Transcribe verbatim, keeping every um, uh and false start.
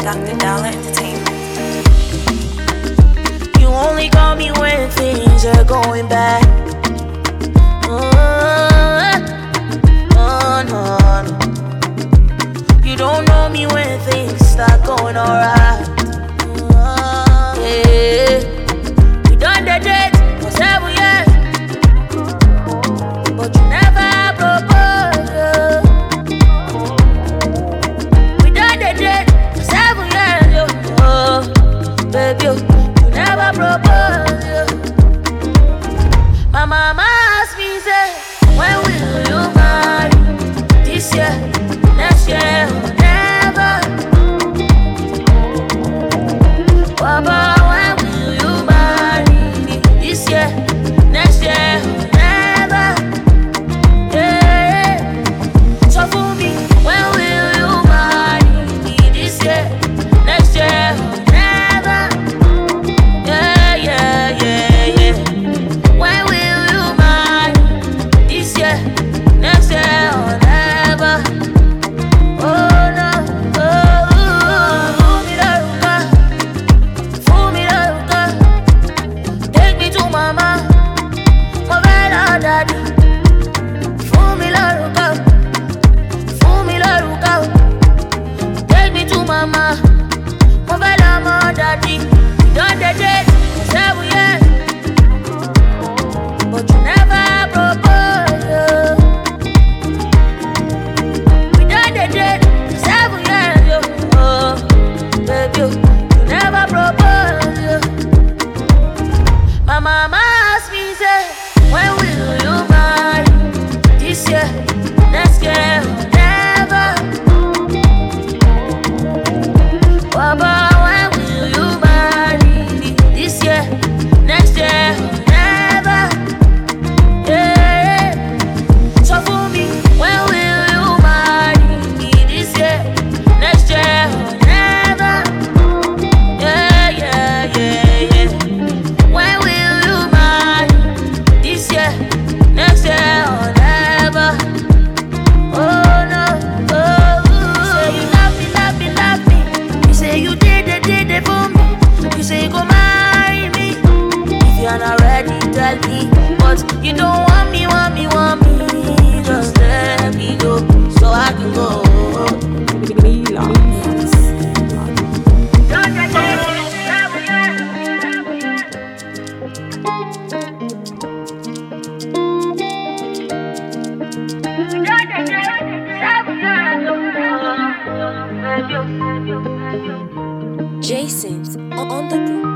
Doctor Dollar Entertainment. You only call me when things are going bad. Oh, oh, no, no. You don't know me when things start going alright. Oh, yeah. We done the date for seven years, but you never proposed. Yeah. We done the date for seven years, yo. Oh, baby, yo. You never proposed. Yeah. My mama asked me, say, when will you marry? This year, next year, or never. Papa, when will you marry? This year, next year, or never. Yeah. So for me, when will you marry? This year, next year, or never. Yeah, yeah, yeah, yeah. When will you marry? This year, next year, or never. Oh no, oh, fool me the ruka, fool me the ruka. Take me to mama, my better daddy. Fool me the ruka, fool me the ruka. Take me to mama, my better mama daddy. We done the date for seven years, but you never proposed. Yeah. We done the date for seven years, yo. Oh, baby, yo. You never proposed. Yeah. My mama asked me, say, when will you marry? This year, next year, or never. Papa, when will you marry? This year, next year, or never. Yeah. So for me, when will you marry? This year, next year, or never. Yeah, yeah, yeah, yeah. When will you marry? This year, next year, or never. Oh no, oh. You say you love me, love me, love me. You say you did it, did it for me. You say you go marry me. If you're not ready, tell me. But you don't want me, want me, want me. Just let me go, so I can go. Jason's on the